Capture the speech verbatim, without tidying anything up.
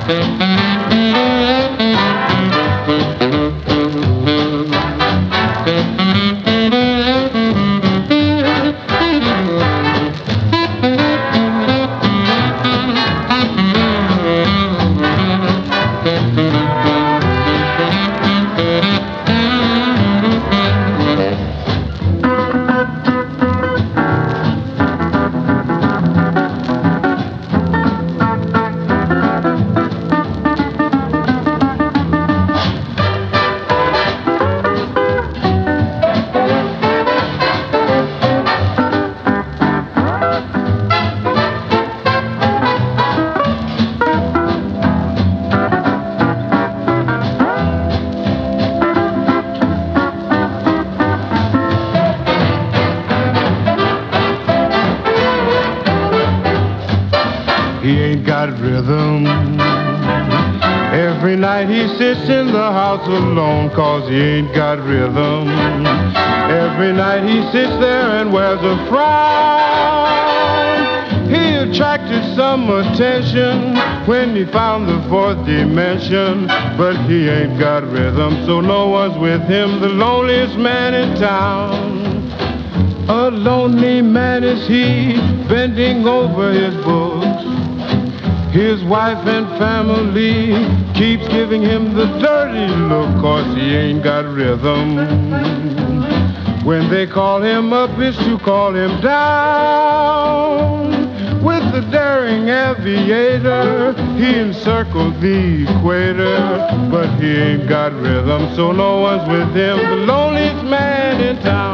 He ain't got rhythm. Every night he sits in the house alone, 'cause he ain't got rhythm. Every night he sits there and wears a frown. He attracted some attention when he found the fourth dimension, but he ain't got rhythm, so no one's with him, the loneliest man in town. A lonely man is he, bending over his books. His wife and family keeps giving him the dirty look, 'cause he ain't got rhythm. When they call him up, it's to call him down. With the daring aviator, he encircled the equator, but he ain't got rhythm, so no one's with him, the loneliest man in town.